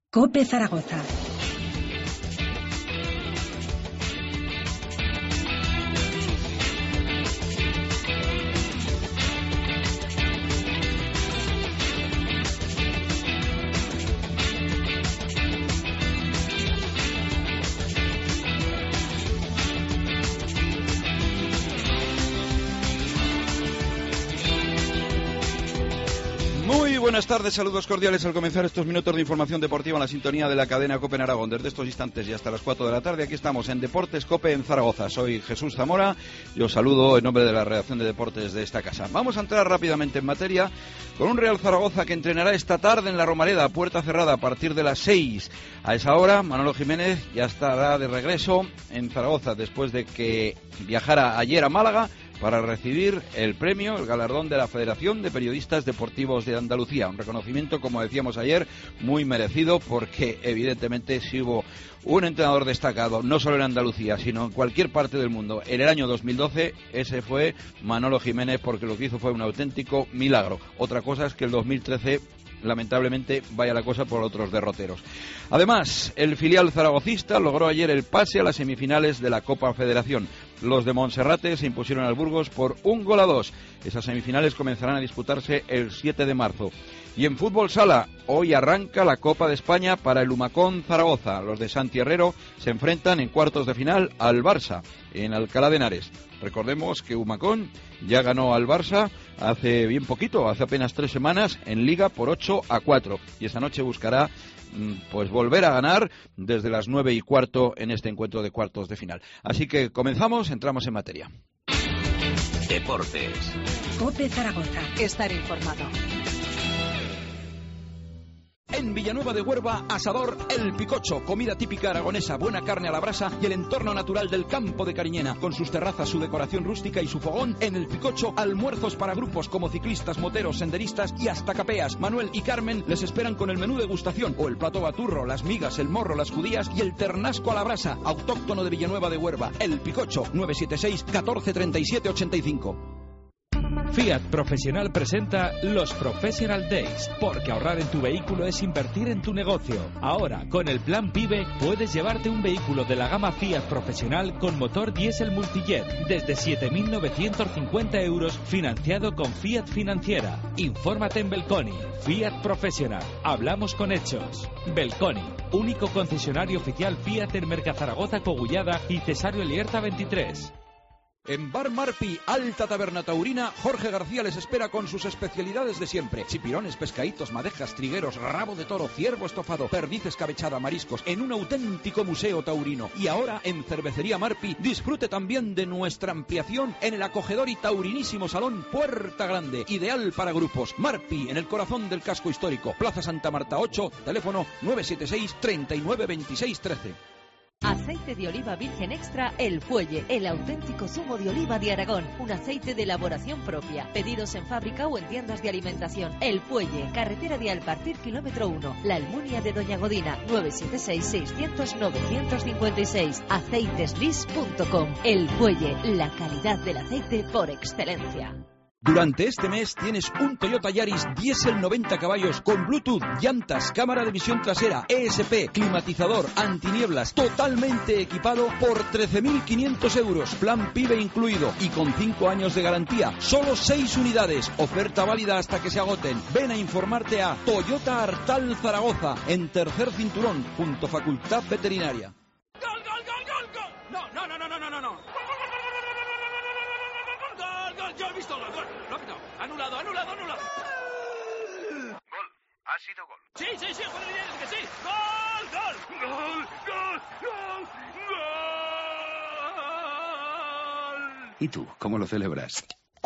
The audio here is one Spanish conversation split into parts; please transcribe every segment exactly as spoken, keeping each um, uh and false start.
COPE Zaragoza. Buenas tardes, saludos cordiales al comenzar estos minutos de información deportiva en la sintonía de la cadena COPE en Aragón. Desde estos instantes y hasta las cuatro de la tarde, aquí estamos en Deportes COPE en Zaragoza. Soy Jesús Zamora y os saludo en nombre de la redacción de deportes de esta casa. Vamos a entrar rápidamente en materia con un Real Zaragoza que entrenará esta tarde en la Romareda, puerta cerrada a partir de las seis. A esa hora, Manolo Jiménez ya estará de regreso en Zaragoza después de que viajara ayer a Málaga para recibir el premio, el galardón de la Federación de Periodistas Deportivos de Andalucía. Un reconocimiento, como decíamos ayer, muy merecido porque evidentemente si hubo un entrenador destacado, no solo en Andalucía, sino en cualquier parte del mundo, en el año dos mil doce, ese fue Manolo Jiménez, porque lo que hizo fue un auténtico milagro. Otra cosa es que el dos mil trece... lamentablemente vaya la cosa por otros derroteros. Además, el filial zaragocista logró ayer el pase a las semifinales de la Copa Federación. Los de Monserrate se impusieron al Burgos por un gol a dos. Esas semifinales comenzarán a disputarse el siete de marzo. Y en fútbol sala, hoy arranca la Copa de España para el Humacón Zaragoza. Los de Santi Herrero se enfrentan en cuartos de final al Barça, en Alcalá de Henares. Recordemos que Humacón ya ganó al Barça hace bien poquito, hace apenas tres semanas, en Liga por ocho a cuatro. Y esta noche buscará pues volver a ganar desde las nueve y cuarto en este encuentro de cuartos de final. Así que comenzamos, entramos en materia. Deportes. COPE Zaragoza. Estar informado. En Villanueva de Huerva, asador El Picocho, comida típica aragonesa, buena carne a la brasa y el entorno natural del campo de Cariñena. Con sus terrazas, su decoración rústica y su fogón, en El Picocho, almuerzos para grupos como ciclistas, moteros, senderistas y hasta capeas. Manuel y Carmen les esperan con el menú degustación o el plato baturro, las migas, el morro, las judías y el ternasco a la brasa, autóctono de Villanueva de Huerva. El Picocho, nueve siete seis, catorce treinta y siete ochenta y cinco. Fiat Profesional presenta los Professional Days, porque ahorrar en tu vehículo es invertir en tu negocio. Ahora, con el plan PIBE, puedes llevarte un vehículo de la gama Fiat Profesional con motor diésel multijet desde siete mil novecientos cincuenta euros, financiado con Fiat Financiera. Infórmate en Belconi. Fiat Profesional. Hablamos con hechos. Belconi, único concesionario oficial Fiat en Mercazaragoza, Cogullada y Cesario Elierta veintitrés. En Bar Marpi, Alta Taberna Taurina, Jorge García les espera con sus especialidades de siempre. Chipirones, pescaditos, madejas, trigueros, rabo de toro, ciervo estofado, perdiz escabechada, mariscos, en un auténtico museo taurino. Y ahora, en Cervecería Marpi, disfrute también de nuestra ampliación en el acogedor y taurinísimo salón Puerta Grande, ideal para grupos. Marpi, en el corazón del casco histórico. Plaza Santa Marta ocho, teléfono nueve siete seis, treinta y nueve veintiséis trece. Aceite de oliva virgen extra El Fuelle, el auténtico zumo de oliva de Aragón, un aceite de elaboración propia. Pedidos en fábrica o en tiendas de alimentación. El Fuelle, carretera de Alpartir, kilómetro uno, La Almunia de Doña Godina, nueve siete seis, seiscientos, novecientos cincuenta y seis, aceiteslis punto com. El Fuelle, la calidad del aceite por excelencia. Durante este mes tienes un Toyota Yaris diésel noventa caballos con Bluetooth, llantas, cámara de visión trasera, E S P, climatizador, antinieblas, totalmente equipado por trece mil quinientos euros, plan PIBE incluido y con cinco años de garantía. Solo seis unidades, oferta válida hasta que se agoten. Ven a informarte a Toyota Artal Zaragoza, en tercer cinturón, junto a Facultad Veterinaria. ¡Gol, gol, gol, gol, gol! No, no, no, no, no, no, no. Yo he visto gol, gol, lo he pitado. Anulado, anulado, anulado. Gol, ha sido gol. Sí, sí, sí, joder, que sí. Gol, gol, gol, gol, gol, gol. ¿Y tú, cómo lo celebras?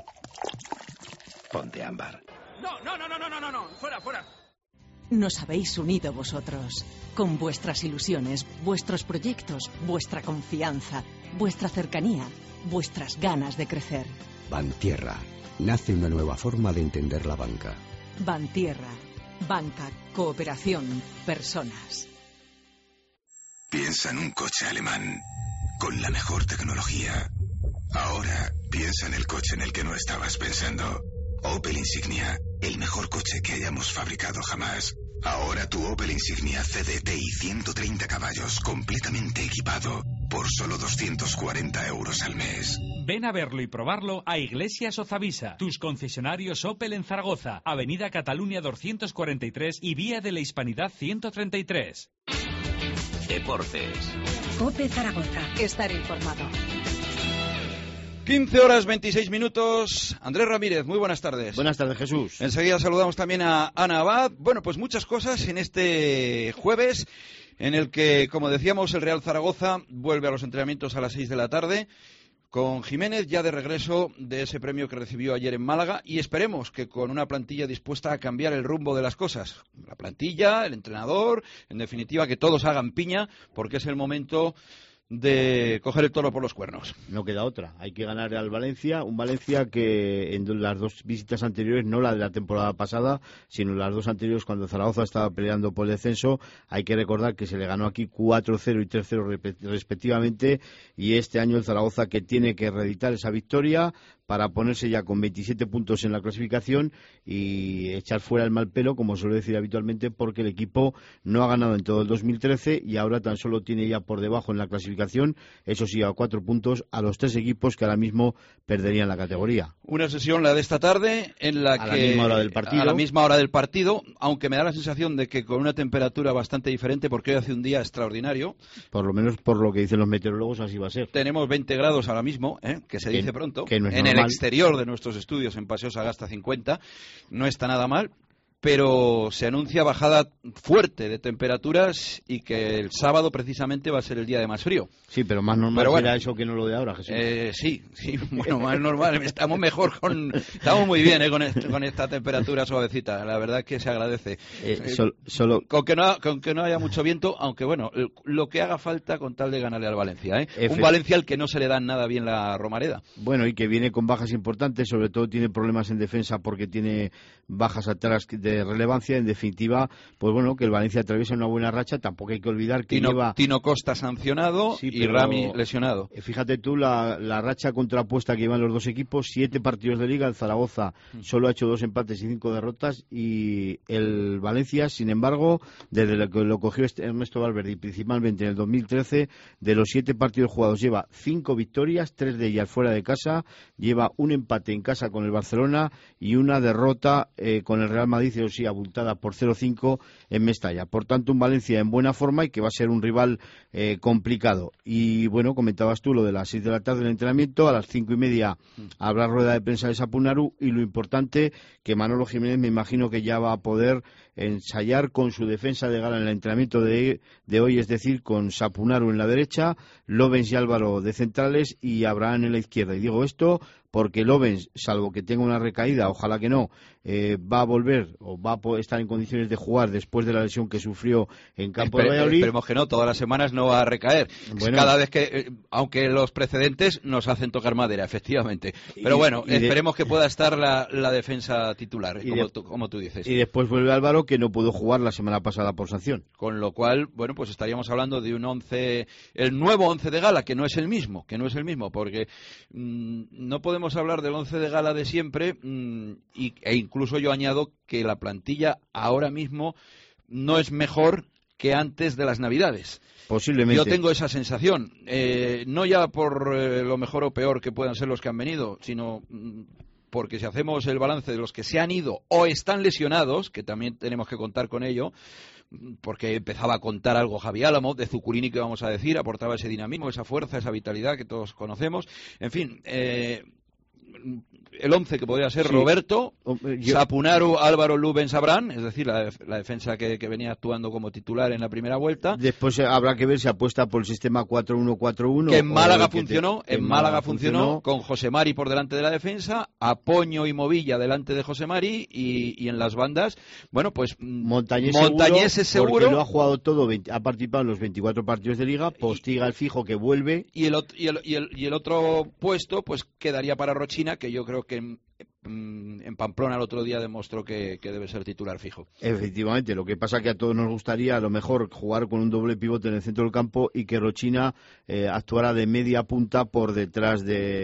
Ponte ámbar. No, no, no, no, no, no, no, fuera, fuera. Nos habéis unido vosotros, con vuestras ilusiones, vuestros proyectos, vuestra confianza, vuestra cercanía, vuestras ganas de crecer. Bantierra. Nace una nueva forma de entender la banca. Bantierra. Banca, cooperación, personas. Piensa en un coche alemán con la mejor tecnología. Ahora piensa en el coche en el que no estabas pensando. Opel Insignia, el mejor coche que hayamos fabricado jamás. Ahora tu Opel Insignia C D T I ciento treinta caballos, completamente equipado, por solo doscientos cuarenta euros al mes. Ven a verlo y probarlo a Iglesias Ozavisa, tus concesionarios Opel en Zaragoza, Avenida Cataluña doscientos cuarenta y tres y Vía de la Hispanidad ciento treinta y tres. Deportes. COPE Zaragoza. Estar informado. quince horas veintiséis minutos. Andrés Ramírez, muy buenas tardes. Buenas tardes, Jesús. Enseguida saludamos también a Ana Abad. Bueno, pues muchas cosas en este jueves, en el que, como decíamos, el Real Zaragoza vuelve a los entrenamientos a las seis de la tarde, con Jiménez ya de regreso de ese premio que recibió ayer en Málaga, y esperemos que con una plantilla dispuesta a cambiar el rumbo de las cosas. La plantilla, el entrenador, en definitiva que todos hagan piña, porque es el momento de coger el toro por los cuernos. No queda otra, hay que ganar al Valencia, un Valencia que en las dos visitas anteriores, no la de la temporada pasada, sino las dos anteriores cuando Zaragoza estaba peleando por el descenso, hay que recordar que se le ganó aquí cuatro cero y tres cero respectivamente, y este año el Zaragoza que tiene que reeditar esa victoria para ponerse ya con veintisiete puntos en la clasificación y echar fuera el mal pelo, como suele decir habitualmente, porque el equipo no ha ganado en todo el dos mil trece y ahora tan solo tiene ya por debajo en la clasificación, eso sí, a cuatro puntos, a los tres equipos que ahora mismo perderían la categoría. Una sesión, la de esta tarde, en la a que... A la misma hora del partido. A la misma hora del partido, aunque me da la sensación de que con una temperatura bastante diferente, porque hoy hace un día extraordinario. Por lo menos por lo que dicen los meteorólogos, así va a ser. Tenemos veinte grados ahora mismo, ¿eh? Que se dice que, pronto. Que no es en normal. El exterior de nuestros estudios en Paseo Sagasta cincuenta, no está nada mal, pero se anuncia bajada fuerte de temperaturas y que el sábado precisamente va a ser el día de más frío. Sí, pero más normal pero bueno, será eso que no lo de ahora, Jesús. Eh, sí, sí, bueno, más normal. Estamos mejor con, estamos muy bien eh, con, este, con esta temperatura suavecita. La verdad es que se agradece. Eh, eh, sol, solo con que no, con que no haya mucho viento, aunque bueno, lo que haga falta con tal de ganarle al Valencia, ¿eh? Un Valencia al que no se le da nada bien la Romareda. Bueno, y que viene con bajas importantes, sobre todo tiene problemas en defensa porque tiene bajas atrás de relevancia. En definitiva, pues bueno, que el Valencia atraviesa una buena racha. Tampoco hay que olvidar que Tino, lleva Tino Costa sancionado, sí, y Rami lesionado. Fíjate tú la, la racha contrapuesta que llevan los dos equipos, siete partidos de Liga. El Zaragoza solo ha hecho dos empates y cinco derrotas, y el Valencia, sin embargo, desde lo que lo cogió Ernesto Valverde y principalmente en el dos mil trece, de los siete partidos jugados lleva cinco victorias, tres de ellas fuera de casa, lleva un empate en casa con el Barcelona y una derrota eh, con el Real Madrid, o sí, abultada por cero cinco en Mestalla. Por tanto, un Valencia en buena forma y que va a ser un rival eh, complicado. Y bueno, comentabas tú lo de las seis de la tarde del entrenamiento, a las cinco y media habrá rueda de prensa de Sapunaru, y lo importante, que Manolo Jiménez me imagino que ya va a poder ensayar con su defensa de gala en el entrenamiento de, de hoy, es decir, con Sapunaru en la derecha, Lovens y Álvaro de centrales y Abraham en la izquierda. Y digo esto porque Lovens, salvo que tenga una recaída, ojalá que no, eh, va a volver o va a estar en condiciones de jugar después de la lesión que sufrió en campo Esper, de Valladolid. Esperemos que no, todas las semanas no va a recaer. Bueno, cada vez que, eh, aunque los precedentes nos hacen tocar madera, efectivamente. Pero y, bueno, y esperemos de, que pueda estar la, la defensa titular, como, de, tú, como tú dices. Y después vuelve Álvaro, que no pudo jugar la semana pasada por sanción. Con lo cual, bueno, pues estaríamos hablando de un once, el nuevo once de gala, que no es el mismo, que no es el mismo, porque mmm, no podemos hablar del once de gala de siempre, mmm, y, e incluso yo añado que la plantilla ahora mismo no es mejor que antes de las Navidades. Posiblemente. Yo tengo esa sensación, eh, no ya por eh, lo mejor o peor que puedan ser los que han venido, sino mmm, porque si hacemos el balance de los que se han ido o están lesionados, que también tenemos que contar con ello, porque empezaba a contar algo Javi Álamo, de Zucurini, que vamos a decir, aportaba ese dinamismo, esa fuerza, esa vitalidad que todos conocemos. En fin, eh, el once que podría ser sí. Roberto, Yo... Sapunaru, Álvaro, Lubens, Abraham, es decir, la, la defensa que, que venía actuando como titular en la primera vuelta. Después habrá que ver si apuesta por el sistema cuatro uno cuatro uno. Que en Málaga funcionó, te... en, en Málaga funcionó, funcionó, con José Mari por delante de la defensa, Apoño y Movilla delante de José Mari, y, y en las bandas, bueno, pues Montañés, Montañés seguro, es seguro. Porque lo ha jugado todo, ha participado en los veinticuatro partidos de Liga, Postiga el fijo que vuelve. Y el, y el, y el, y el otro puesto, pues quedaría para Rochina, que yo creo que en, en Pamplona el otro día demostró que, que debe ser titular fijo. Efectivamente, lo que pasa que a todos nos gustaría a lo mejor jugar con un doble pivote en el centro del campo y que Rochina eh, actuara de media punta por detrás de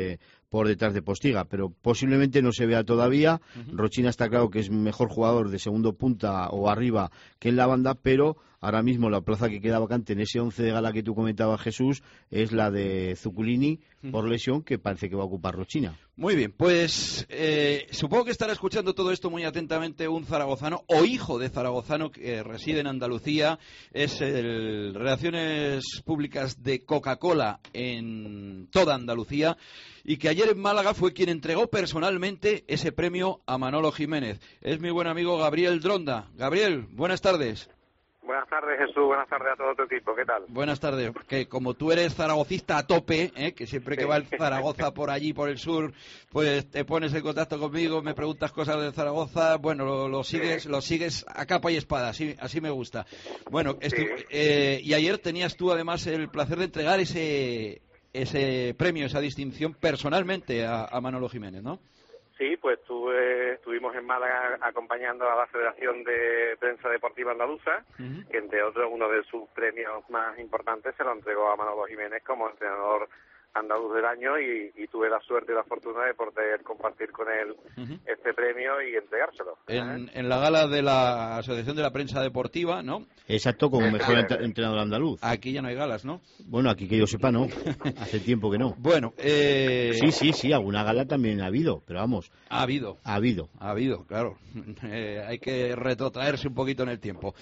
por detrás de Postiga, pero posiblemente no se vea todavía. Uh-huh. Rochina está claro que es mejor jugador de segundo punta o arriba que en la banda, pero ahora mismo la plaza que queda vacante en ese once de gala que tú comentabas, Jesús, es la de Zuculini por lesión, que parece que va a ocupar Rochina. Muy bien, pues eh, supongo que estará escuchando todo esto muy atentamente un zaragozano o hijo de zaragozano que reside en Andalucía. Es el Relaciones Públicas de Coca-Cola en toda Andalucía y que ayer en Málaga fue quien entregó personalmente ese premio a Manolo Jiménez. Es mi buen amigo Gabriel Dronda. Gabriel, buenas tardes. Buenas tardes, Jesús. Buenas tardes a todo tu equipo. ¿Qué tal? Buenas tardes. Porque como tú eres zaragocista a tope, ¿eh? Que siempre que va el Zaragoza por allí, por el sur, pues te pones en contacto conmigo, me preguntas cosas de Zaragoza, bueno, lo, lo sigues lo sigues a capa y espada, así, así me gusta. Bueno, sí. eh, y ayer tenías tú además el placer de entregar ese ese premio, esa distinción personalmente a, a Manolo Jiménez, ¿no? Sí, pues estuve, estuvimos en Málaga acompañando a la Federación de Prensa Deportiva Andaluza, uh-huh. que entre otros uno de sus premios más importantes se lo entregó a Manolo Jiménez como entrenador andaluz del año y, y tuve la suerte y la fortuna de poder compartir con él uh-huh. este premio y entregárselo. En, ¿eh? en la gala de la Asociación de la Prensa Deportiva, ¿no? Exacto, como mejor ent- entrenador andaluz. Aquí ya no hay galas, ¿no? Bueno, aquí que yo sepa, no. Hace tiempo que no. Bueno, eh... sí, sí, sí, alguna gala también ha habido, pero vamos. Ha habido. Ha habido. Ha habido, claro. Eh, hay que retrotraerse un poquito en el tiempo.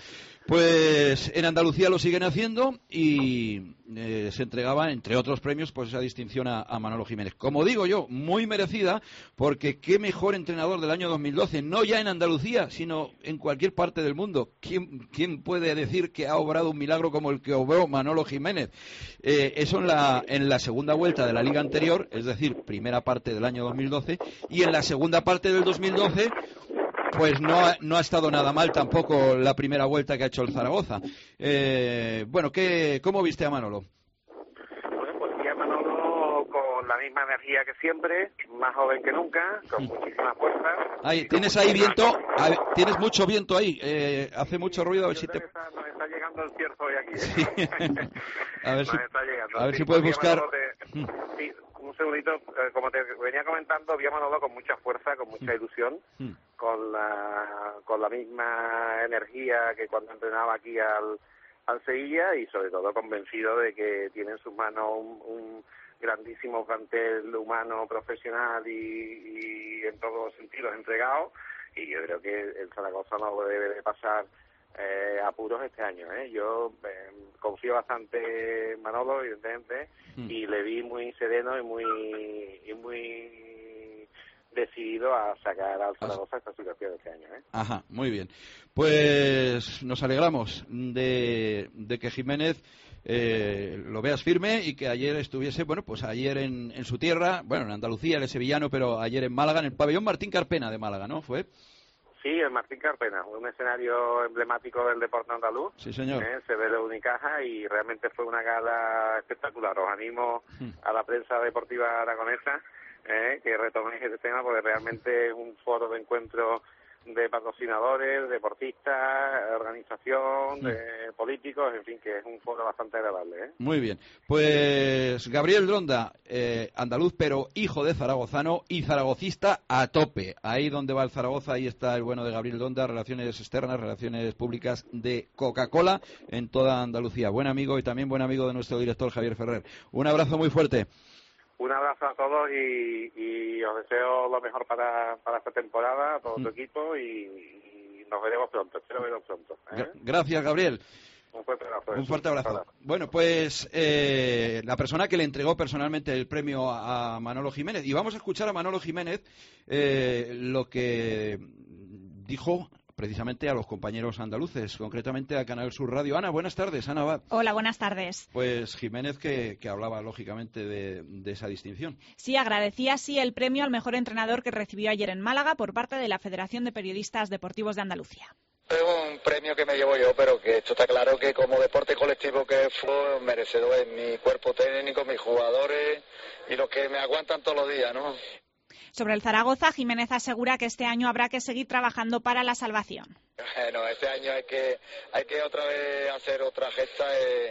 Pues en Andalucía lo siguen haciendo y eh, se entregaba, entre otros premios, pues esa distinción a, a Manolo Jiménez. Como digo yo, muy merecida, porque qué mejor entrenador del año dos mil doce, no ya en Andalucía, sino en cualquier parte del mundo. ¿Quién, quién puede decir que ha obrado un milagro como el que obró Manolo Jiménez? Eh, eso en la, en la segunda vuelta de la liga anterior, es decir, primera parte del año dos mil doce, y en la segunda parte del dos mil doce... pues no ha, no ha estado nada mal tampoco la primera vuelta que ha hecho el Zaragoza. Eh, bueno, ¿qué, ¿cómo viste a Manolo? Bueno, pues vi a Manolo con la misma energía que siempre, más joven que nunca, con mm. muchísima fuerza. Ahí, ¿tienes ahí viento? A ver, tienes mucho viento ahí, eh, hace mucho ruido, a ver Yo si te... Está, nos está llegando el cierzo hoy aquí. Sí. a ver nos si, está llegando. a ver sí, si puedes buscar... Te... Sí, un segundito, eh, como te venía comentando, vi a Manolo con mucha fuerza, con mucha ilusión, mm. con la con la misma energía que cuando entrenaba aquí al, al Sevilla y sobre todo convencido de que tiene en sus manos un, un grandísimo plantel humano, profesional y, y en todos los sentidos entregado, y yo creo que el Zaragoza no debe de pasar Eh, apuros este año, ¿eh? Yo eh, confío bastante en Manolo, evidentemente, mm. y le vi muy sereno y muy y muy decidido a sacar al Zaragoza esta situación este año, ¿eh? Ajá, muy bien. Pues nos alegramos de, de que Jiménez eh, lo veas firme y que ayer estuviese, bueno, pues ayer en, en su tierra, bueno, en Andalucía, él es sevillano, pero ayer en Málaga, en el pabellón Martín Carpena de Málaga, ¿no? ¿Fue? Sí, el Martín Carpena, un escenario emblemático del deporte andaluz. Sí, señor. ¿eh? Se ve de Unicaja y realmente fue una gala espectacular. Os animo mm. a la prensa deportiva aragonesa ¿eh? que retoméis este tema porque realmente es un foro de encuentro de patrocinadores, deportistas, organización, de políticos, en fin, que es un foro bastante agradable, ¿eh? Muy bien. Pues Gabriel Dronda, eh, andaluz, pero hijo de zaragozano y zaragocista a tope. Ahí donde va el Zaragoza, ahí está el bueno de Gabriel Dronda, relaciones externas, relaciones públicas de Coca-Cola en toda Andalucía. Buen amigo y también buen amigo de nuestro director Javier Ferrer. Un abrazo muy fuerte. Un abrazo a todos y, y os deseo lo mejor para, para esta temporada, a todo tu equipo y, y nos veremos pronto, espero veros pronto, ¿eh? Gracias, Gabriel. Un fuerte abrazo. Un fuerte abrazo. Bueno, pues eh, la persona que le entregó personalmente el premio a Manolo Jiménez, y vamos a escuchar a Manolo Jiménez eh, lo que dijo precisamente a los compañeros andaluces, concretamente a Canal Sur Radio. Ana, buenas tardes. Ana Abad. Hola, buenas tardes. Pues Jiménez que, que hablaba lógicamente de, de esa distinción. Sí, agradecía así el premio al mejor entrenador que recibió ayer en Málaga por parte de la Federación de Periodistas Deportivos de Andalucía. Es un premio que me llevo yo, pero que esto está claro que como deporte colectivo que fue merecedor es mi cuerpo técnico, mis jugadores y los que me aguantan todos los días, ¿no? Sobre el Zaragoza, Jiménez asegura que este año habrá que seguir trabajando para la salvación. Bueno, este año hay que hay que otra vez hacer otra gesta. Es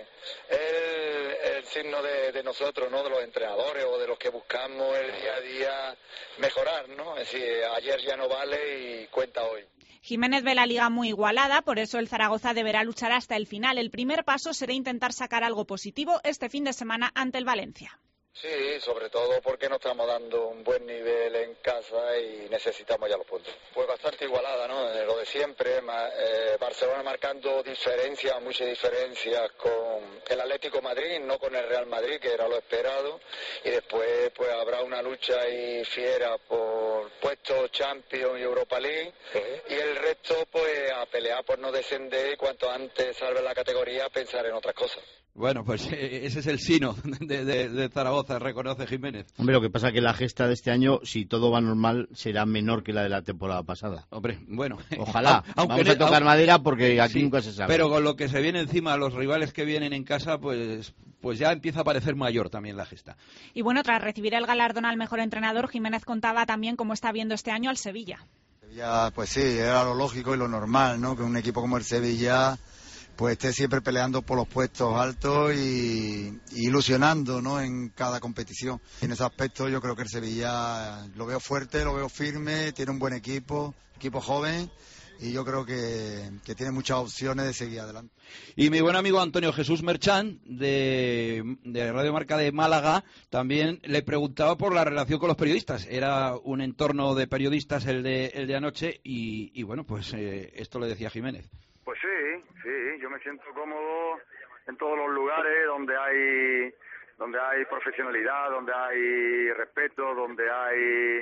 el, el signo de, de nosotros, ¿no? De los entrenadores o de los que buscamos el día a día mejorar, ¿no? Es decir, ayer ya no vale y cuenta hoy. Jiménez ve la liga muy igualada, por eso el Zaragoza deberá luchar hasta el final. El primer paso será intentar sacar algo positivo este fin de semana ante el Valencia. Sí, sobre todo porque no estamos dando un buen nivel en casa y necesitamos ya los puntos. Pues bastante igualada, ¿no? Eh, lo de siempre, eh, Barcelona marcando diferencias, muchas diferencias con el Atlético Madrid, no con el Real Madrid, que era lo esperado, y después pues habrá una lucha ahí fiera por puestos Champions y Europa League, uh-huh. Y el resto pues a pelear por no descender y cuanto antes salve la categoría pensar en otras cosas. Bueno, pues eh, ese es el sino de, de, de Zaragoza, reconoce Jiménez. Hombre, lo que pasa es que la gesta de este año, si todo va normal, será menor que la de la temporada pasada. Hombre, bueno. Ojalá. Aunque Vamos a tocar aunque, madera porque aquí sí, nunca se sabe. Pero con lo que se viene encima, los rivales que vienen en casa, pues, pues ya empieza a parecer mayor también la gesta. Y bueno, tras recibir el galardón al mejor entrenador, Jiménez contaba también cómo está viendo este año al Sevilla. Sevilla, pues sí, era lo lógico y lo normal, ¿no? Que un equipo como el Sevilla pues esté siempre peleando por los puestos altos y, y ilusionando, ¿no? En cada competición. En ese aspecto yo creo que el Sevilla lo veo fuerte, lo veo firme, tiene un buen equipo, equipo joven, y yo creo que, que tiene muchas opciones de seguir adelante. Y mi buen amigo Antonio Jesús Merchán, de, de Radio Marca de Málaga, también le preguntaba por la relación con los periodistas. Era un entorno de periodistas el de, el de anoche y, y bueno, pues eh, esto le decía Jiménez. Pues sí, sí, yo me siento cómodo en todos los lugares donde hay donde hay profesionalidad, donde hay respeto, donde hay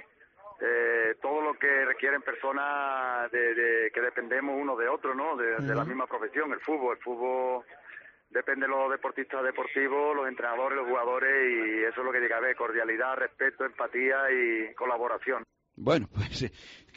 eh, todo lo que requieren personas de, de que dependemos uno de otro, ¿no? De, uh-huh. de la misma profesión, el fútbol. El fútbol depende de los deportistas deportivos, los entrenadores, los jugadores, y eso es lo que tiene que haber: cordialidad, respeto, empatía y colaboración. Bueno, pues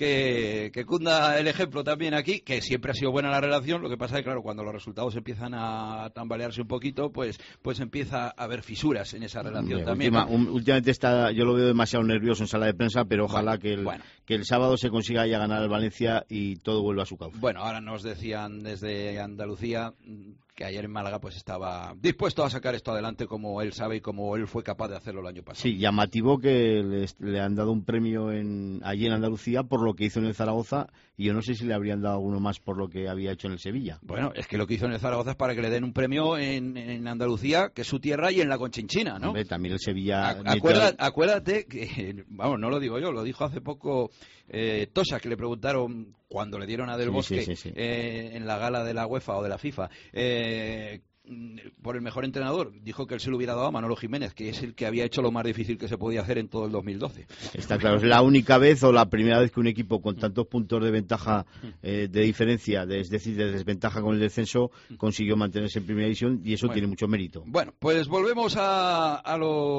que, que cunda el ejemplo también aquí, que siempre ha sido buena la relación. Lo que pasa es que, claro, cuando los resultados empiezan a tambalearse un poquito, pues pues empieza a haber fisuras en esa relación. Bien, también. Última, un, últimamente está, yo lo veo demasiado nervioso en sala de prensa, pero ojalá bueno, que, el, bueno. que el sábado se consiga ya ganar el Valencia y todo vuelva a su cauce. Bueno, ahora nos decían desde Andalucía que ayer en Málaga pues estaba dispuesto a sacar esto adelante, como él sabe y como él fue capaz de hacerlo el año pasado. Sí, llamativo que les, le han dado un premio en, allí en Andalucía por lo que hizo en el Zaragoza, y yo no sé si le habrían dado alguno más por lo que había hecho en el Sevilla. Bueno, es que lo que hizo en el Zaragoza es para que le den un premio en, en Andalucía, que es su tierra, y en la Conchinchina, ¿no? Hombre, también el Sevilla... A, acuérdate, acuérdate que, vamos, no lo digo yo, lo dijo hace poco eh, Tosa, que le preguntaron cuando le dieron a Del Bosque sí, sí, sí, sí. Eh, en la gala de la UEFA o de la FIFA, eh, por el mejor entrenador, dijo que él se lo hubiera dado a Manolo Jiménez, que es el que había hecho lo más difícil que se podía hacer en todo el dos mil doce. Está claro, es la única vez o la primera vez que un equipo con tantos puntos de ventaja, eh, de diferencia, de, es decir, de desventaja con el descenso, consiguió mantenerse en primera división, y eso bueno, tiene mucho mérito. Bueno, pues volvemos a, a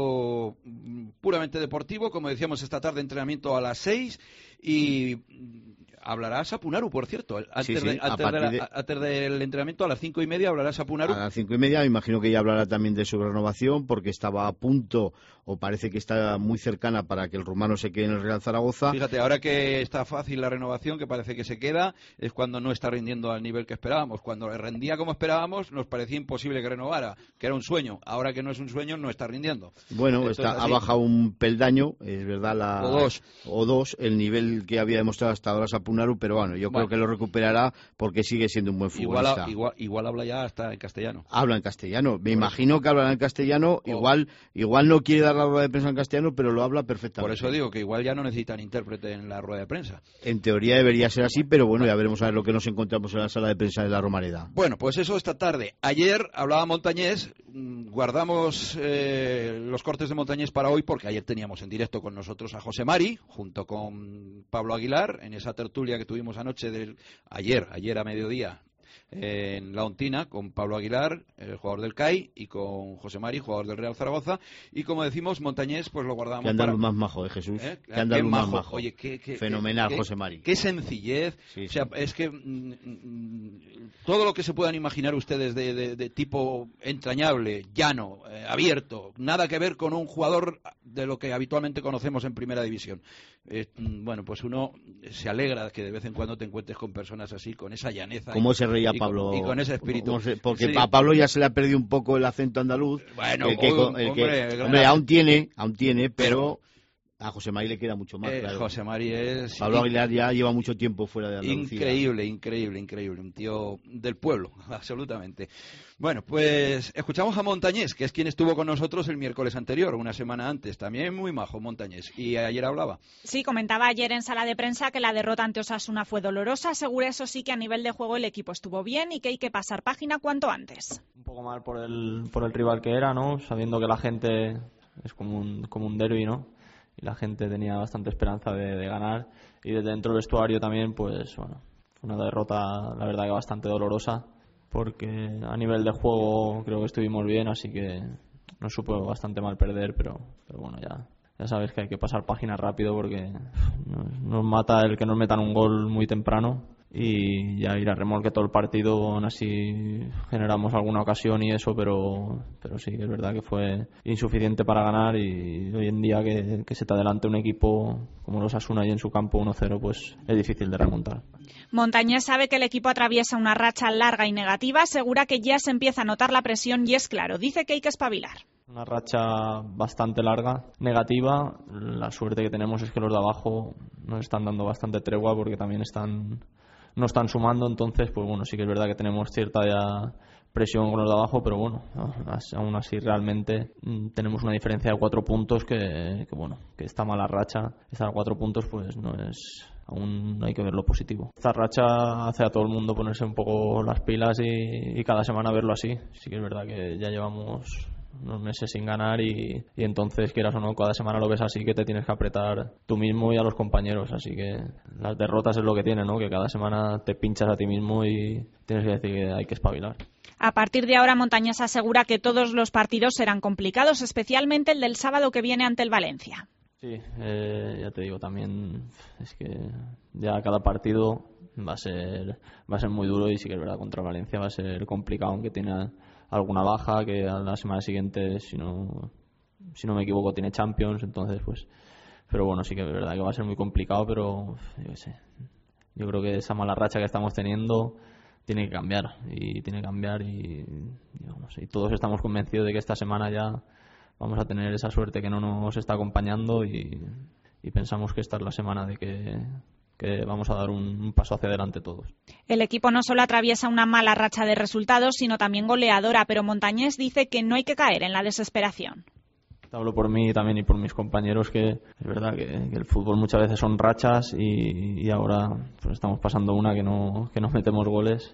lo puramente deportivo. Como decíamos, esta tarde entrenamiento a las seis y... hablará Sapunaru, por cierto. Antes, sí, sí. De, antes, de la, de... antes del entrenamiento, a las cinco y media, hablará Sapunaru. A las cinco y media, me imagino que ya hablará también de su renovación, porque estaba a punto, o parece que está muy cercana para que el rumano se quede en el Real Zaragoza. Fíjate, ahora que está fácil la renovación, que parece que se queda, es cuando no está rindiendo al nivel que esperábamos. Cuando rendía como esperábamos, nos parecía imposible que renovara, que era un sueño. Ahora que no es un sueño, no está rindiendo. Bueno, está, ha bajado un peldaño, es verdad, la, o dos. O dos, el nivel que había demostrado hasta ahora Sapunaru, pero bueno, yo bueno. creo que lo recuperará porque sigue siendo un buen futbolista. Igual, igual, igual habla ya hasta en castellano. Habla en castellano, me Por imagino eso. que hablará en castellano, oh. igual igual no quiere dar la rueda de prensa en castellano, pero lo habla perfectamente. Por eso digo que igual ya no necesitan intérprete en la rueda de prensa. En teoría debería ser así, pero bueno, ya veremos a ver lo que nos encontramos en la sala de prensa de la Romareda. Bueno, pues eso esta tarde. Ayer hablaba Montañés, guardamos eh, los cortes de Montañés para hoy porque ayer teníamos en directo con nosotros a José Mari, junto con Pablo Aguilar, en esa tertulia que tuvimos anoche del ayer, ayer a mediodía eh, en La Ontina, con Pablo Aguilar, el jugador del C A I, y con José Mari, jugador del Real Zaragoza, y como decimos, Montañés, pues lo guardamos que andaluz para... más majo, ¿eh, Jesús? ¿Eh? Que andaluz más majo. Oye, qué, qué, fenomenal, qué, José Mari. Qué sencillez, sí, o sea, sí. es que mm, todo lo que se puedan imaginar ustedes de, de, de tipo entrañable, llano, eh, abierto, nada que ver con un jugador de lo que habitualmente conocemos en Primera División. eh, bueno, pues uno se alegra que de vez en cuando te encuentres con personas así, con esa llaneza. ¿Cómo y, se reía y Pablo? Con, y con ese espíritu. Se, porque sí. a Pablo ya se le ha perdido un poco el acento andaluz. Bueno, el que, el hombre, que, el hombre, aún tiene, aún tiene, pero... pero a José Mari le queda mucho más, eh, claro. José Mari es... Pablo Aguilar ya lleva mucho tiempo fuera de Andalucía. Increíble, increíble, increíble. Un tío del pueblo, absolutamente. Bueno, pues escuchamos a Montañés, que es quien estuvo con nosotros el miércoles anterior, una semana antes. También muy majo Montañés. Y ayer hablaba. Sí, comentaba ayer en sala de prensa que la derrota ante Osasuna fue dolorosa. Asegura eso sí que a nivel de juego el equipo estuvo bien y que hay que pasar página cuanto antes. Un poco mal por el, por el rival que era, ¿no? Sabiendo que la gente es como un, como un derbi, ¿no? Y la gente tenía bastante esperanza de, de ganar, y desde dentro del vestuario también, pues bueno, fue una derrota la verdad que bastante dolorosa, porque a nivel de juego creo que estuvimos bien, así que nos supo bastante mal perder, pero, pero bueno, ya, ya sabes que hay que pasar página rápido porque nos, nos mata el que nos metan un gol muy temprano, y ya ir a remolque todo el partido. Aún así generamos alguna ocasión y eso, pero pero sí que es verdad que fue insuficiente para ganar, y hoy en día que, que se te adelante un equipo como los Osasuna y en su campo uno cero, pues es difícil de remontar. Montañés sabe que el equipo atraviesa una racha larga y negativa, asegura que ya se empieza a notar la presión y es claro, dice que hay que espabilar. Una racha bastante larga, negativa. La suerte que tenemos es que los de abajo nos están dando bastante tregua porque también están no están sumando, entonces pues bueno, sí que es verdad que tenemos cierta ya presión con los de abajo, pero bueno, aún así realmente tenemos una diferencia de cuatro puntos que, que bueno, que esta mala racha, estar a cuatro puntos pues no es, aún hay que ver lo positivo. Esta racha hace a todo el mundo ponerse un poco las pilas y, y cada semana verlo así. Sí que es verdad que ya llevamos unos meses sin ganar y, y entonces, quieras o no, cada semana lo ves así, que te tienes que apretar tú mismo y a los compañeros, así que las derrotas es lo que tiene, ¿no? Que cada semana te pinchas a ti mismo y tienes que decir que hay que espabilar. A partir de ahora, Montañés asegura que todos los partidos serán complicados, especialmente el del sábado que viene ante el Valencia. Sí, eh, ya te digo, también es que ya cada partido va a ser va a ser muy duro, y sí que es verdad, contra Valencia va a ser complicado, aunque tiene alguna baja, que a la semana siguiente, si no si no me equivoco, tiene Champions, entonces pues, pero bueno, sí que es verdad que va a ser muy complicado, pero yo qué sé, yo creo que esa mala racha que estamos teniendo tiene que cambiar, y tiene que cambiar y, yo no sé, y todos estamos convencidos de que esta semana ya vamos a tener esa suerte que no nos está acompañando, y, y pensamos que esta es la semana de que que vamos a dar un, un paso hacia adelante todos. El equipo no solo atraviesa una mala racha de resultados, sino también goleadora, pero Montañés dice que no hay que caer en la desesperación. Hablo por mí también y por mis compañeros, que es verdad que, que el fútbol muchas veces son rachas, y, y ahora pues estamos pasando una que no, que no metemos goles,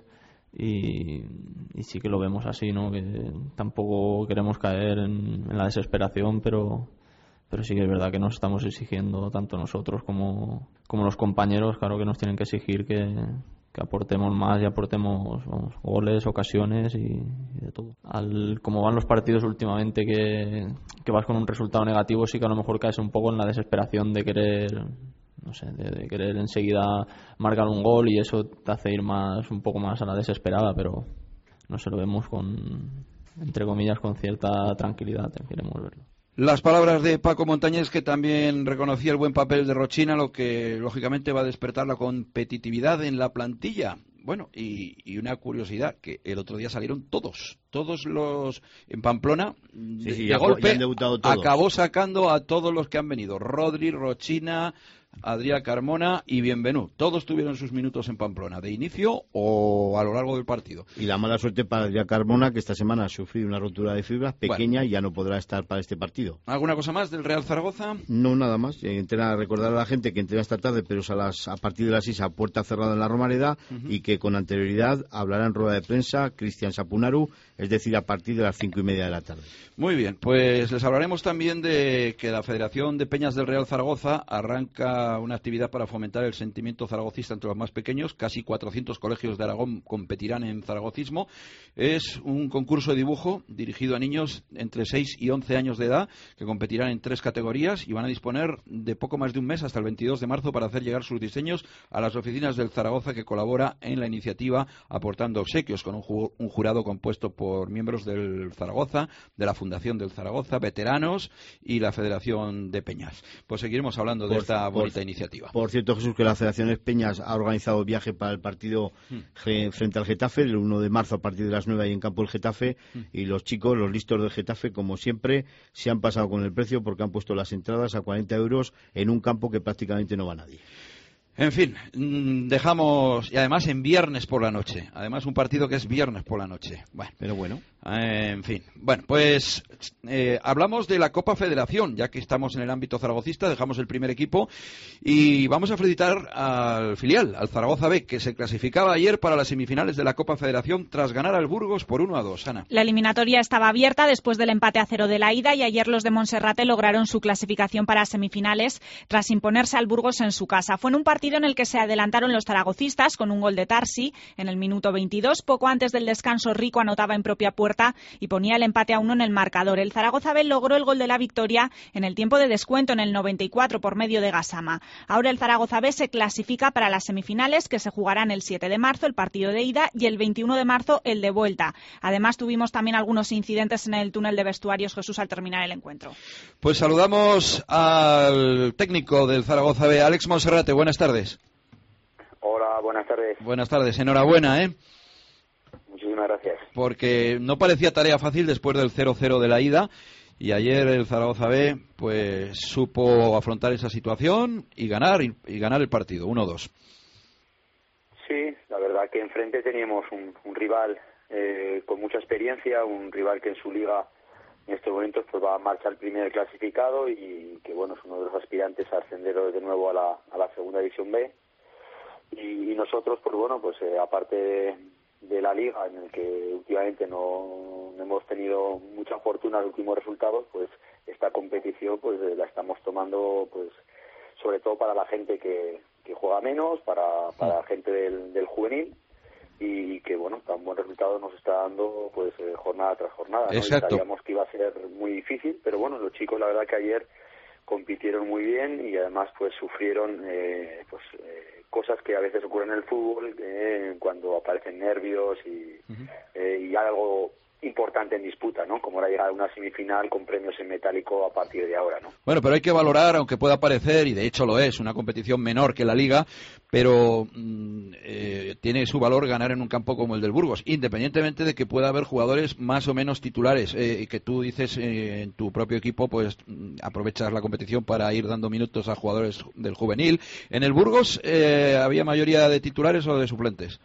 y, y sí que lo vemos así, ¿no? Que tampoco queremos caer en, en la desesperación, pero... pero sí que es verdad que nos estamos exigiendo, tanto nosotros como, como los compañeros, claro que nos tienen que exigir que, que aportemos más y aportemos, vamos, goles, ocasiones y, y de todo. Al, como van los partidos últimamente, que, que vas con un resultado negativo, sí que a lo mejor caes un poco en la desesperación de querer, no sé, de, de querer enseguida marcar un gol, y eso te hace ir más, un poco más a la desesperada, pero no se lo vemos con, entre comillas, con cierta tranquilidad, queremos verlo. Las palabras de Paco Montañés, que también reconocía el buen papel de Rochina, lo que lógicamente va a despertar la competitividad en la plantilla. Bueno, y, y una curiosidad, que el otro día salieron todos, todos los en Pamplona, sí, de, sí, de ya, golpe, ya han debutado todos. Acabó sacando a todos los que han venido, Rodri, Rochina, Adrián Carmona y Bienvenú. Todos tuvieron sus minutos en Pamplona, de inicio o a lo largo del partido. Y la mala suerte para Adrián Carmona, que esta semana ha sufrido una rotura de fibras pequeña, bueno, y ya no podrá estar para este partido. ¿Alguna cosa más del Real Zaragoza? No, nada más. Entrena, recordar a la gente que entrena esta tarde, pero es a, las, a partir de las seis a puerta cerrada en la Romareda, uh-huh, y que con anterioridad hablará en rueda de prensa Cristian Sapunaru, es decir, a partir de las cinco y media de la tarde. Muy bien, pues les hablaremos también de que la Federación de Peñas del Real Zaragoza arranca una actividad para fomentar el sentimiento zaragocista entre los más pequeños. Casi cuatrocientos colegios de Aragón competirán en zaragocismo. Es un concurso de dibujo dirigido a niños entre seis y once años de edad, que competirán en tres categorías y van a disponer de poco más de un mes, hasta el veintidós de marzo, para hacer llegar sus diseños a las oficinas del Zaragoza, que colabora en la iniciativa aportando obsequios con un, ju- un jurado compuesto por miembros del Zaragoza, de la Fundación del Zaragoza, veteranos y la Federación de Peñas. Pues seguiremos hablando de por, esta por bonita iniciativa. Por cierto, Jesús, que la Federación Espeñas ha organizado viaje para el partido mm. frente al Getafe, el uno de marzo a partir de las nueve ahí en campo del Getafe, mm. y los chicos, los listos del Getafe, como siempre, se han pasado con el precio porque han puesto las entradas a cuarenta euros en un campo que prácticamente no va nadie. En fin, dejamos, y además en viernes por la noche, además un partido que es viernes por la noche. Bueno, pero bueno. Eh, en fin, bueno, pues eh, hablamos de la Copa Federación, ya que estamos en el ámbito zaragocista, dejamos el primer equipo y vamos a felicitar al filial, al Zaragoza B, que se clasificaba ayer para las semifinales de la Copa Federación tras ganar al Burgos por uno a dos. Ana. La eliminatoria estaba abierta después del empate a cero de la ida y ayer los de Monserrate lograron su clasificación para semifinales tras imponerse al Burgos en su casa. Fue en un partido en el que se adelantaron los zaragocistas con un gol de Tarsi en el minuto veintidós. Poco antes del descanso, Rico anotaba en propia puerta y ponía el empate a uno en el marcador. El Zaragoza B logró el gol de la victoria en el tiempo de descuento en el noventa y cuatro por medio de Gassama. Ahora el Zaragoza B se clasifica para las semifinales que se jugarán el siete de marzo, el partido de ida, y el veintiuno de marzo el de vuelta. Además tuvimos también algunos incidentes en el túnel de vestuarios, Jesús, al terminar el encuentro. Pues saludamos al técnico del Zaragoza B, Alex Monserrate. Buenas tardes. Hola, buenas tardes. Buenas tardes, enhorabuena, ¿eh? Muchísimas gracias. Porque no parecía tarea fácil después del cero cero de la ida y ayer el Zaragoza B pues supo afrontar esa situación y ganar y, y ganar el partido, uno dos. Sí, la verdad que enfrente teníamos un, un rival eh, con mucha experiencia, un rival que en su liga en estos momentos pues va a marchar el primer clasificado y que bueno es uno de los aspirantes a ascender de nuevo a la, a la segunda división B. Y, y nosotros pues bueno pues eh, aparte de, de la liga en el que últimamente no, no hemos tenido mucha fortuna en los últimos resultados, pues esta competición pues eh, la estamos tomando pues sobre todo para la gente que, que juega menos, para, para la gente del, del juvenil y que bueno tan buen resultado nos está dando pues eh, jornada tras jornada, ¿no? Exacto. Y sabíamos que iba a ser muy difícil, pero bueno los chicos la verdad que ayer compitieron muy bien y además pues sufrieron eh, pues eh, cosas que a veces ocurren en el fútbol eh, cuando aparecen nervios y, uh-huh. eh, y algo importante en disputa, ¿no? Como era llegar a una semifinal con premios en metálico a partir de ahora, ¿no? Bueno, pero hay que valorar, aunque pueda parecer, y de hecho lo es, una competición menor que la Liga, pero mm, eh, tiene su valor ganar en un campo como el del Burgos, independientemente de que pueda haber jugadores más o menos titulares, eh, y que tú dices eh, en tu propio equipo, pues mm, aprovechas la competición para ir dando minutos a jugadores del juvenil. ¿En el Burgos eh, había mayoría de titulares o de suplentes?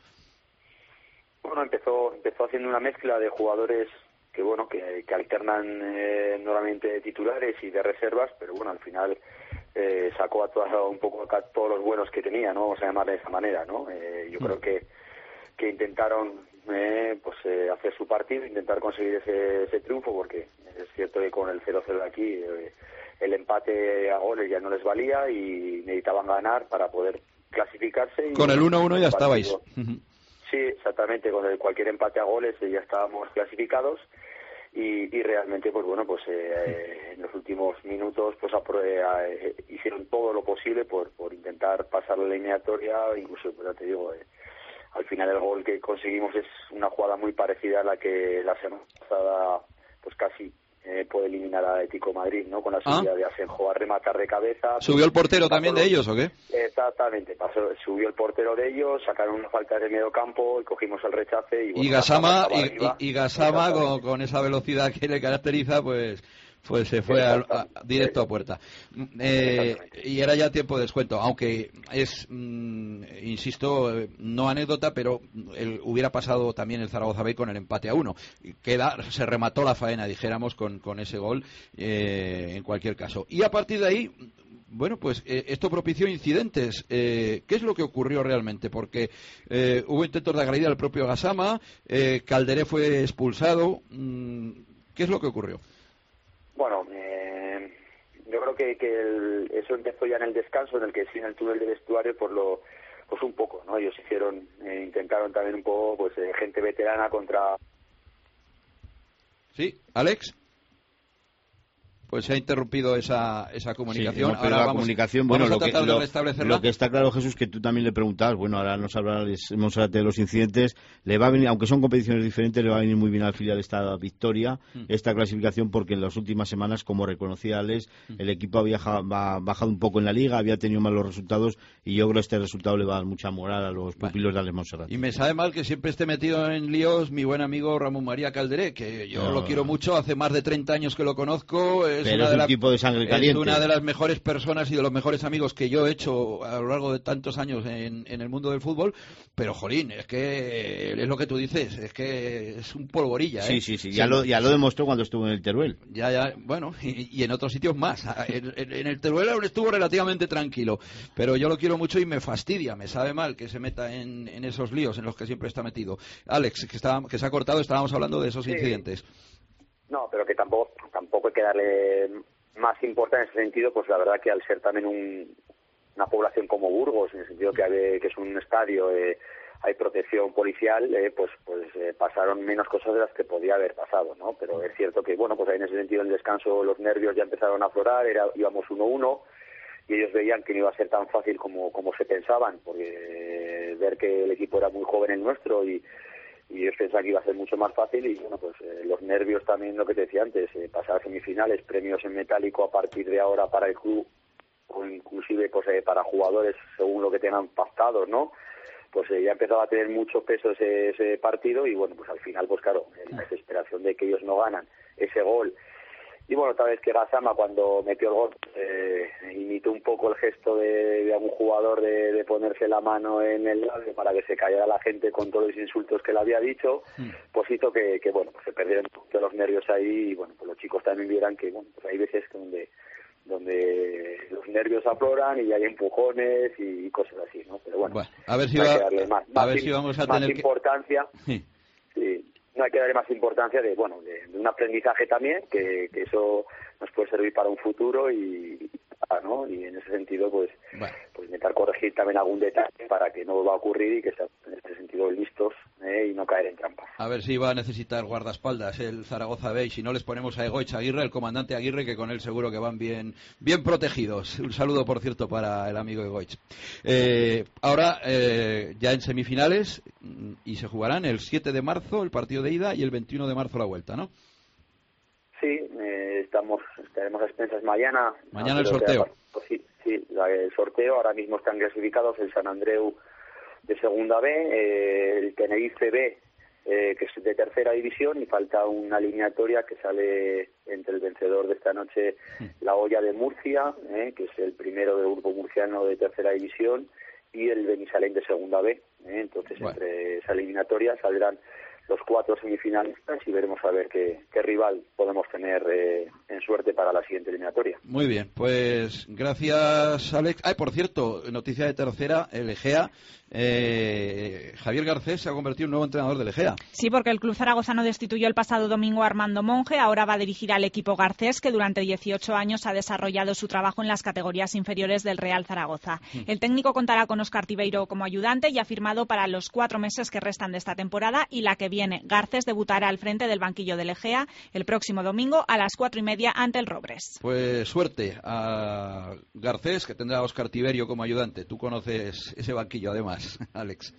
Bueno, empezó empezó haciendo una mezcla de jugadores que bueno que, que alternan eh, normalmente de titulares y de reservas, pero bueno al final eh, sacó a todas, un poco a todos los buenos que tenía, no vamos a llamarle de esa manera, no eh, yo mm. creo que que intentaron eh, pues eh, hacer su partido, intentar conseguir ese, ese triunfo, porque es cierto que con el cero cero de aquí eh, el empate a goles ya no les valía y necesitaban ganar para poder clasificarse. Y, con el uno uno ya estabais. Sí, exactamente, con el, cualquier empate a goles eh, ya estábamos clasificados y, y realmente pues bueno pues eh, en los últimos minutos pues eh, hicieron todo lo posible por, por intentar pasar la eliminatoria, incluso pues ya te digo eh, al final el gol que conseguimos es una jugada muy parecida a la que la semana pasada pues casi eh, puede eliminar a Atlético Madrid, ¿no? Con la subida ah. de Asenjo a rematar de cabeza. ¿Subió el portero también de ellos o qué? Exactamente, pasó, subió el portero de ellos, sacaron una falta de medio campo y cogimos el rechace. Y, bueno, y Gassama, y, y, y Gassama con, con esa velocidad que le caracteriza, pues pues se fue a, a, directo a puerta. Eh, y era ya tiempo de descuento, aunque es, mm, insisto, no anécdota, pero el, hubiera pasado también el Zaragoza B con el empate a uno. Queda, se remató la faena, dijéramos, con, con ese gol, eh, en cualquier caso. Y a partir de ahí, bueno, pues eh, esto propició incidentes. Eh, ¿Qué es lo que ocurrió realmente? Porque eh, hubo intentos de agredir al propio Gassama, eh, Calderé fue expulsado. Mm, ¿Qué es lo que ocurrió? Bueno, eh, yo creo que, que el, eso empezó ya en el descanso, en el que sí, en el túnel de vestuario, por lo, pues un poco, ¿no? Ellos hicieron, eh, intentaron también un poco, pues, eh, gente veterana contra... Sí, Alex. pues se ha interrumpido esa, esa comunicación. Sí, ahora la vamos, comunicación, vamos bueno, a lo que, tratar lo, de restablecerla. lo que está claro, Jesús, que tú también le preguntabas, bueno, ahora nos hablará Monserrate de los incidentes, le va a venir, aunque son competiciones diferentes, le va a venir muy bien al filial esta victoria, mm. esta clasificación, porque en las últimas semanas, como reconocía Alex, mm. el equipo había bajado un poco en la liga, había tenido malos resultados, y yo creo que este resultado le va a dar mucha moral a los pupilos bueno. de Alex Monserrate. Y me sabe mal que siempre esté metido en líos mi buen amigo Ramón María Calderé, que yo no. lo quiero mucho, hace más de treinta años que lo conozco, es, Pero una, es de un la, tipo de sangre caliente. es una de las mejores personas y de los mejores amigos que yo he hecho a lo largo de tantos años en, en el mundo del fútbol, pero jolín, es que es lo que tú dices, es que es un polvorilla. Sí, ¿eh? sí, sí, ya, sí. Lo, ya lo demostró cuando estuvo en el Teruel. Ya, ya, bueno, y, y en otros sitios más. En, en, en el Teruel estuvo relativamente tranquilo, pero yo lo quiero mucho y me fastidia, me sabe mal que se meta en, en esos líos en los que siempre está metido. Alex, que, está, que se ha cortado, estábamos hablando de esos sí. incidentes. No, pero que tampoco tampoco hay que darle más importancia en ese sentido, pues la verdad que al ser también un, una población como Burgos, en el sentido que, hay, que es un estadio, eh, hay protección policial, eh, pues pues eh, pasaron menos cosas de las que podía haber pasado, ¿no? Pero es cierto que, bueno, pues ahí en ese sentido en el descanso los nervios ya empezaron a aflorar, era, íbamos uno uno, y ellos veían que no iba a ser tan fácil como, como se pensaban, porque eh, ver que el equipo era muy joven el nuestro y y ellos pensaban que iba a ser mucho más fácil y bueno, pues eh, los nervios también, lo que te decía antes, eh, pasar a semifinales, premios en metálico a partir de ahora para el club o inclusive pues eh, para jugadores según lo que tengan pactados, ¿no? Pues eh, ya empezaba a tener mucho peso ese, ese partido y bueno, pues al final, pues claro, la desesperación de que ellos no ganan ese gol. Y bueno, otra vez que Gassama cuando metió el gol eh, imitó un poco el gesto de, de algún jugador de, de ponerse la mano en el labio para que se callara la gente con todos los insultos que le había dicho, mm. pues hizo que, que bueno, pues se perdieron todos los nervios ahí y bueno, pues los chicos también vieran que bueno, pues hay veces que donde donde los nervios afloran y hay empujones y, y cosas así, ¿no? Pero bueno, bueno a ver si, no va, hay que darle más, a más, ver si vamos a más tener importancia. Que... Sí. Sí. No hay que darle más importancia de bueno de, de un aprendizaje también que, que eso nos puede servir para un futuro y, ¿no? Y en ese sentido pues bueno. pues intentar corregir también algún detalle para que no vuelva a ocurrir y que estén en este sentido listos ¿eh? Y no caer en trampas. A ver si va a necesitar guardaespaldas el Zaragoza B y si no les ponemos a Egoich Aguirre, el comandante Aguirre, que con él seguro que van bien bien protegidos. Un saludo, por cierto, para el amigo Egoich. Eh, ahora eh, ya en semifinales y se jugarán el siete de marzo el partido de ida y el veintiuno de marzo la vuelta, ¿no? Sí, eh, estamos estaremos a expensas mañana. Mañana el sorteo. Que, pues sí, sí, el sorteo. Ahora mismo están clasificados el San Andreu de Segunda B, eh, el Tenerife B, eh, que es de Tercera División, y falta una eliminatoria que sale entre el vencedor de esta noche, la Hoya de Murcia, eh, que es el primero del grupo murciano de Tercera División, y el Benisalén de Segunda B. Eh, entonces, bueno. entre esa eliminatoria saldrán los cuatro semifinalistas y veremos a ver qué, qué rival podemos tener eh, en suerte para la siguiente eliminatoria. Muy bien, pues gracias, Alex. Ah, por cierto, noticia de tercera, el Egea. Eh, Javier Garcés se ha convertido en nuevo entrenador del Egea. Sí, porque el club zaragozano destituyó el pasado domingo a Armando Monge. Ahora va a dirigir al equipo Garcés, que durante dieciocho años ha desarrollado su trabajo en las categorías inferiores del Real Zaragoza. Mm. El técnico contará con Óscar Tibeiro como ayudante y ha firmado para los cuatro meses que restan de esta temporada y la que viene. Garcés debutará al frente del banquillo del Egea el próximo domingo a las cuatro y media ante el Robres. Pues suerte a Garcés, que tendrá a Óscar Tiberio como ayudante. Tú conoces ese banquillo, además, Alex.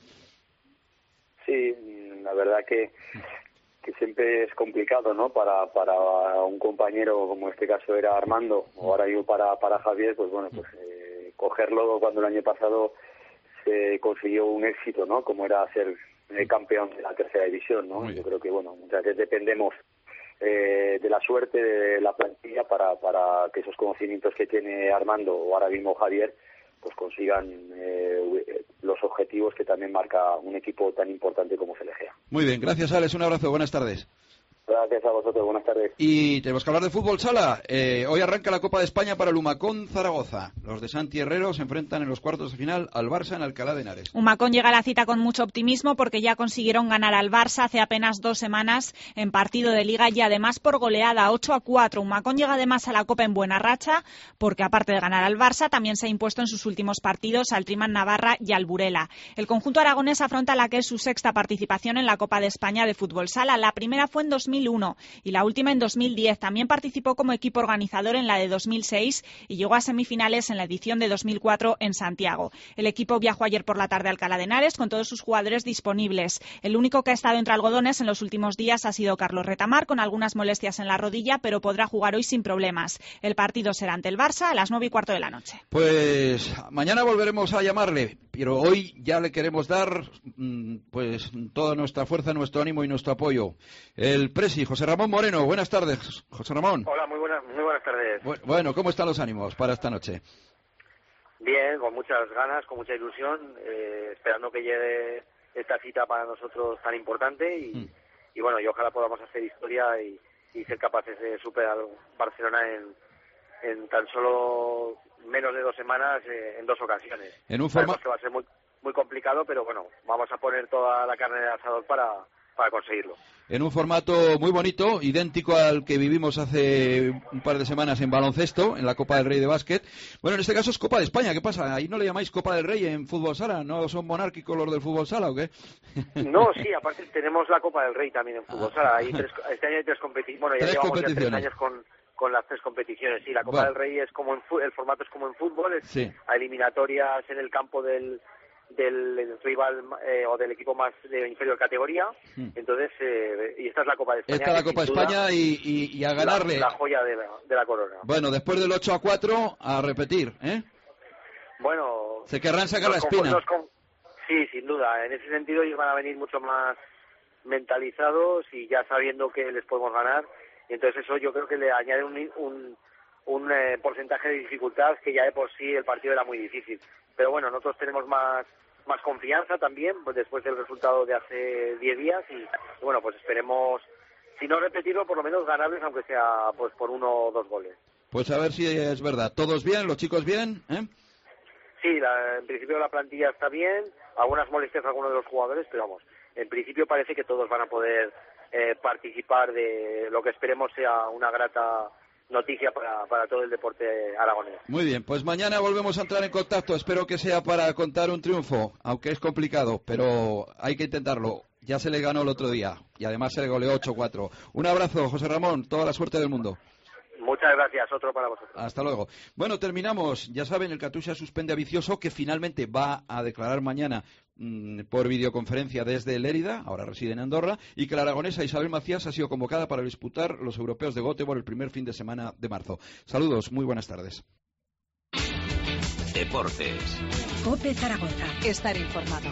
Sí, la verdad que, que siempre es complicado, ¿no? Para para un compañero, como en este caso era Armando, o ahora yo para, para Javier, pues bueno, pues eh, cogerlo cuando el año pasado se consiguió un éxito, ¿no? Como era ser el campeón de la tercera división, ¿no? Yo creo que, bueno, muchas veces dependemos eh, de la suerte de la plantilla para, para que esos conocimientos que tiene Armando o ahora mismo Javier pues consigan eh, los objetivos que también marca un equipo tan importante como es el Egea. Muy bien, gracias, Alex, un abrazo, buenas tardes. Gracias a vosotros, buenas tardes. Y tenemos que hablar de fútbol sala. Eh, hoy arranca la Copa de España para el Humacón Zaragoza. Los de Santi Herrero se enfrentan en los cuartos de final al Barça en Alcalá de Henares. Humacón llega a la cita con mucho optimismo porque ya consiguieron ganar al Barça hace apenas dos semanas en partido de Liga y además por goleada ocho a cuatro. Humacón llega además a la Copa en buena racha porque aparte de ganar al Barça también se ha impuesto en sus últimos partidos al Triman Navarra y al Burela. El conjunto aragonés afronta la que es su sexta participación en la Copa de España de fútbol sala. La primera fue en dos mil mil uno y la última en dos mil diez. También participó como equipo organizador en la de dos mil seis y llegó a semifinales en la edición de dos mil cuatro en Santiago. El equipo viajó ayer por la tarde a Alcalá de Henares con todos sus jugadores disponibles. El único que ha estado entre algodones en los últimos días ha sido Carlos Retamar, con algunas molestias en la rodilla, pero podrá jugar hoy sin problemas. El partido será ante el Barça a las nueve y cuarto de la noche. Pues mañana volveremos a llamarle, pero hoy ya le queremos dar pues toda nuestra fuerza, nuestro ánimo y nuestro apoyo. El presi, José Ramón Moreno. Buenas tardes, José Ramón. Hola, muy buenas, muy buenas tardes. Bueno, ¿cómo están los ánimos para esta noche? Bien, con muchas ganas, con mucha ilusión, eh, esperando que llegue esta cita para nosotros tan importante y, mm. y bueno, y ojalá podamos hacer historia y, y ser capaces de superar Barcelona en, en tan solo menos de dos semanas, eh, en dos ocasiones. En un formato que va a ser muy, muy complicado, pero bueno, vamos a poner toda la carne del asador para, para conseguirlo. En un formato muy bonito, idéntico al que vivimos hace un par de semanas en baloncesto, en la Copa del Rey de básquet. Bueno, en este caso es Copa de España. ¿Qué pasa? ¿Ahí no le llamáis Copa del Rey en fútbol sala? ¿No son monárquicos los del fútbol sala o qué? No, sí, aparte tenemos la Copa del Rey también en fútbol sala. Hay tres, este año hay tres competiciones. Bueno, ya tres llevamos ya tres competiciones. años con, con las tres competiciones. Sí, la Copa bueno. del Rey es como en el formato es como en fútbol, es sí. a eliminatorias en el campo del del rival eh, o del equipo más de inferior categoría. Hmm. Entonces, eh, y esta es la Copa de España. Esta es la Copa de España y, y, y a ganarle. La, la joya de la, de la corona. Bueno, después del ocho a cuatro, a repetir, ¿eh? Bueno. Se querrán sacar la espina. Nos, nos, sí, sin duda. En ese sentido, ellos van a venir mucho más mentalizados y ya sabiendo que les podemos ganar. Y entonces eso yo creo que le añade un, un, un eh, porcentaje de dificultad que ya de por sí el partido era muy difícil. Pero bueno, nosotros tenemos más más confianza también, pues después del resultado de hace diez días y bueno, pues esperemos, si no repetirlo, por lo menos ganarles, aunque sea pues por uno o dos goles. Pues a ver si es verdad. ¿Todos bien? ¿Los chicos bien? ¿Eh? Sí, la, en principio la plantilla está bien, algunas molestias a algunos de los jugadores, pero vamos, en principio parece que todos van a poder eh, participar de lo que esperemos sea una grata noticia para, para todo el deporte aragonés. Muy bien, pues mañana volvemos a entrar en contacto. Espero que sea para contar un triunfo, aunque es complicado, pero hay que intentarlo. Ya se le ganó el otro día y además se le goleó ocho cuatro. Un abrazo, José Ramón, toda la suerte del mundo. Muchas gracias, otro para vosotros. Hasta luego. Bueno, terminamos. Ya saben, el Katusha suspende a Vicioso, que finalmente va a declarar mañana mmm, por videoconferencia desde Lérida, ahora reside en Andorra, y que la aragonesa Isabel Macías ha sido convocada para disputar los europeos de Göteborg el primer fin de semana de marzo. Saludos, muy buenas tardes. Deportes. COPE Zaragoza. Estar informado.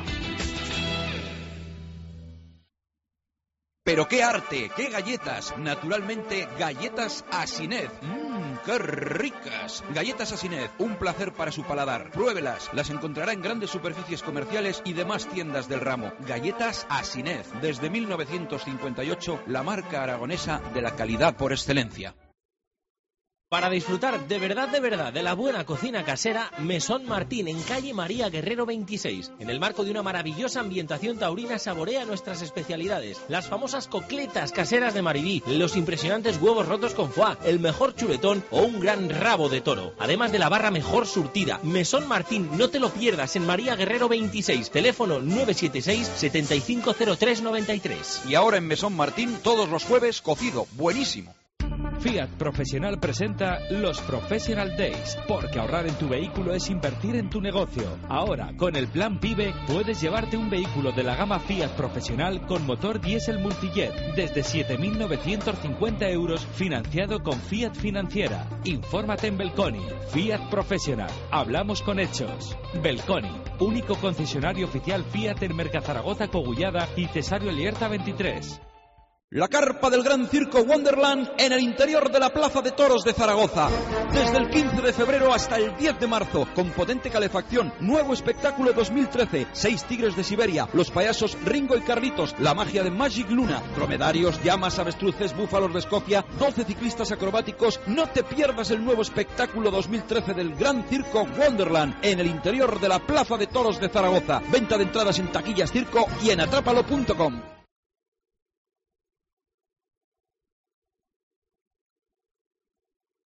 Pero qué arte, qué galletas. Naturalmente, galletas Asinet. Mmm, qué ricas. Galletas Asinet, un placer para su paladar. Pruébelas, las encontrará en grandes superficies comerciales y demás tiendas del ramo. Galletas Asinet, desde mil novecientos cincuenta y ocho, la marca aragonesa de la calidad por excelencia. Para disfrutar de verdad, de verdad, de la buena cocina casera, Mesón Martín, en calle María Guerrero veintiséis. En el marco de una maravillosa ambientación taurina, saborea nuestras especialidades. Las famosas cocletas caseras de Maribí, los impresionantes huevos rotos con foie, el mejor chuletón o un gran rabo de toro. Además de la barra mejor surtida. Mesón Martín, no te lo pierdas, en María Guerrero veintiséis. Teléfono nueve siete seis, siete cinco cero tres nueve tres. Y ahora en Mesón Martín, todos los jueves, cocido. Buenísimo. Fiat Profesional presenta los Professional Days, porque ahorrar en tu vehículo es invertir en tu negocio. Ahora, con el plan PIBE, puedes llevarte un vehículo de la gama Fiat Profesional con motor diésel multijet desde siete mil novecientos cincuenta euros, financiado con Fiat Financiera. Infórmate en Belconi. Fiat Profesional. Hablamos con hechos. Belconi, único concesionario oficial Fiat en Mercazaragoza, Cogullada y Cesario Lierta veintitrés. La carpa del Gran Circo Wonderland en el interior de la Plaza de Toros de Zaragoza. Desde el quince de febrero hasta el diez de marzo, con potente calefacción, nuevo espectáculo dos mil trece, seis tigres de Siberia, los payasos Ringo y Carlitos, la magia de Magic Luna, dromedarios, llamas, avestruces, búfalos de Escocia, doce ciclistas acrobáticos. No te pierdas el nuevo espectáculo dos mil trece del Gran Circo Wonderland en el interior de la Plaza de Toros de Zaragoza. Venta de entradas en Taquillas Circo y en atrápalo punto com.